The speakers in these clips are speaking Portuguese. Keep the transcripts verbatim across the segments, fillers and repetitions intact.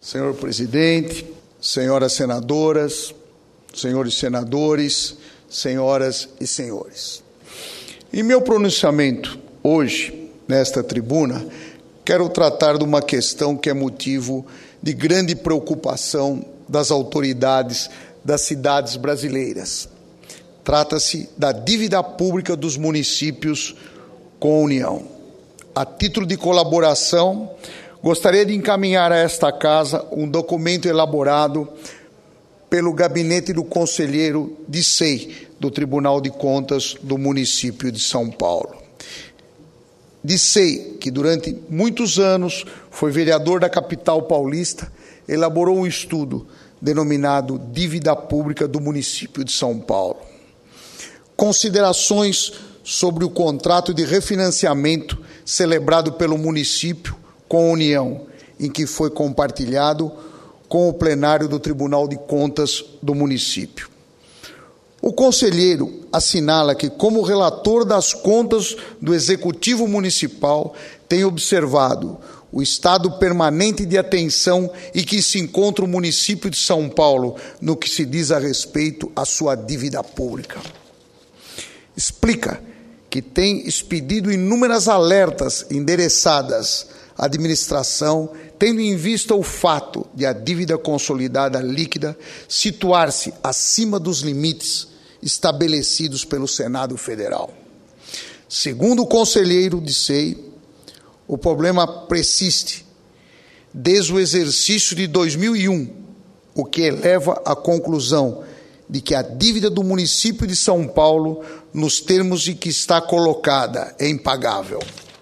Senhor presidente, senhoras senadoras, senhores senadores, senhoras e senhores. Em meu pronunciamento hoje, nesta tribuna, quero tratar de uma questão que é motivo de grande preocupação das autoridades das cidades brasileiras. Trata-se da dívida pública dos municípios com a União. A título de colaboração, gostaria de encaminhar a esta casa um documento elaborado pelo gabinete do conselheiro Dissei, do Tribunal de Contas do município de São Paulo. Dissei, que durante muitos anos foi vereador da capital paulista, elaborou um estudo denominado Dívida Pública do município de São Paulo. Considerações sobre o contrato de refinanciamento celebrado pelo município com a União, em que foi compartilhado com o plenário do Tribunal de Contas do município. O conselheiro assinala que, como relator das contas do Executivo Municipal, tem observado o estado permanente de atenção em que se encontra o município de São Paulo no que se diz a respeito à sua dívida pública. Explica que tem expedido inúmeras alertas endereçadas à administração, tendo em vista o fato de a dívida consolidada líquida situar-se acima dos limites estabelecidos pelo Senado Federal. Segundo o conselheiro Dissei, o problema persiste desde o exercício de dois mil e um, o que eleva à conclusão de que a dívida do município de São Paulo, nos termos em que está colocada, é impagável.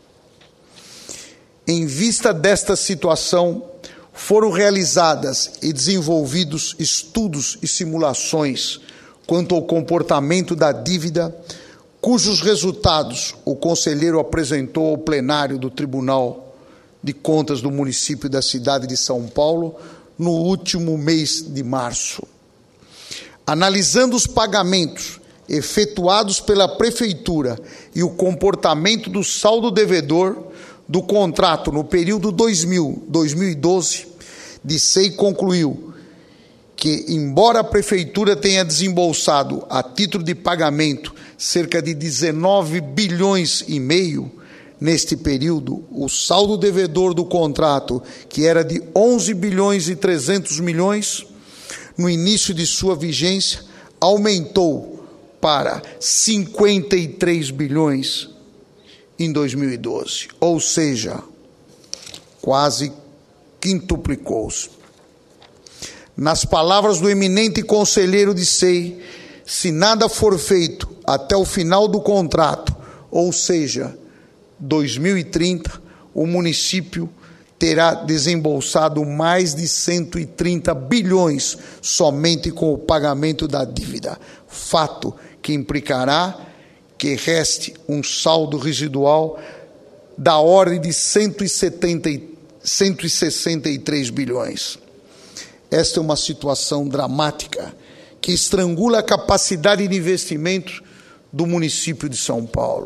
Em vista desta situação, foram realizadas e desenvolvidos estudos e simulações quanto ao comportamento da dívida, cujos resultados o conselheiro apresentou ao plenário do Tribunal de Contas do município da cidade de São Paulo no último mês de março. Analisando os pagamentos efetuados pela Prefeitura e o comportamento do saldo devedor do contrato no período dois mil a dois mil e doze, Dissei concluiu que, embora a Prefeitura tenha desembolsado a título de pagamento cerca de dezenove bilhões e meio, neste período, o saldo devedor do contrato, que era de onze bilhões e trezentos milhões, no início de sua vigência, aumentou para cinquenta e três bilhões em dois mil e doze, ou seja, quase quintuplicou-se. Nas palavras do eminente conselheiro Dissei, se nada for feito até o final do contrato, ou seja, dois mil e trinta, o município terá desembolsado mais de cento e trinta bilhões somente com o pagamento da dívida, fato que implicará que reste um saldo residual da ordem de cento e setenta, cento e sessenta e três bilhões. Esta é uma situação dramática que estrangula a capacidade de investimento do município de São Paulo.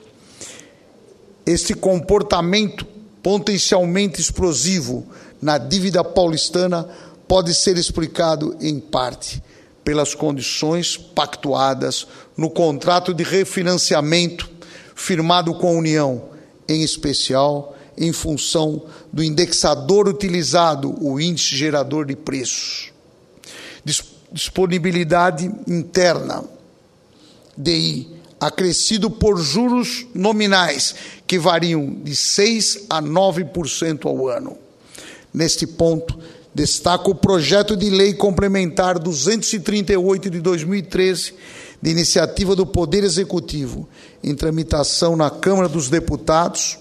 Este comportamento potencialmente explosivo na dívida paulistana pode ser explicado, em parte, pelas condições pactuadas no contrato de refinanciamento firmado com a União, em especial em função do indexador utilizado, o índice gerador de preços. Disponibilidade interna, D I, acrescido por juros nominais, que variam de seis a nove por cento ao ano. Neste ponto, destaco o projeto de lei complementar duzentos e trinta e oito de dois mil e treze, de iniciativa do Poder Executivo, em tramitação na Câmara dos Deputados.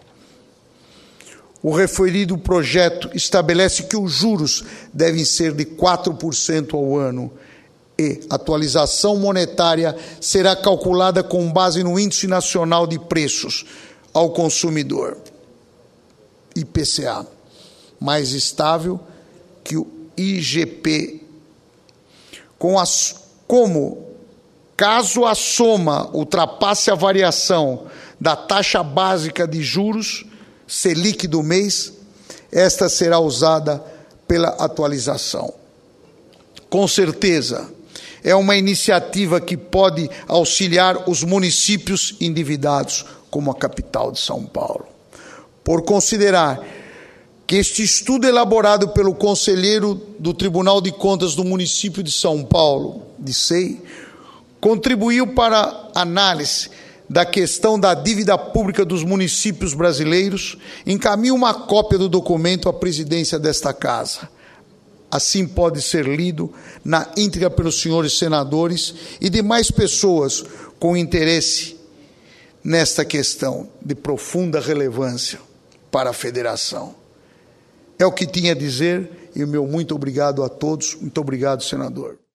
O referido projeto estabelece que os juros devem ser de quatro por cento ao ano e a atualização monetária será calculada com base no Índice Nacional de Preços ao Consumidor, I P C A, mais estável que o I G P, com as, como, caso a soma ultrapasse a variação da taxa básica de juros, Selic do mês, esta será usada pela atualização. Com certeza, é uma iniciativa que pode auxiliar os municípios endividados, como a capital de São Paulo. Por considerar que este estudo elaborado pelo conselheiro do Tribunal de Contas do município de São Paulo, D C E I, contribuiu para a análise da questão da dívida pública dos municípios brasileiros, encaminho uma cópia do documento à presidência desta casa. Assim pode ser lido na íntegra pelos senhores senadores e demais pessoas com interesse nesta questão de profunda relevância para a federação. É o que tinha a dizer e o meu muito obrigado a todos. Muito obrigado, senador.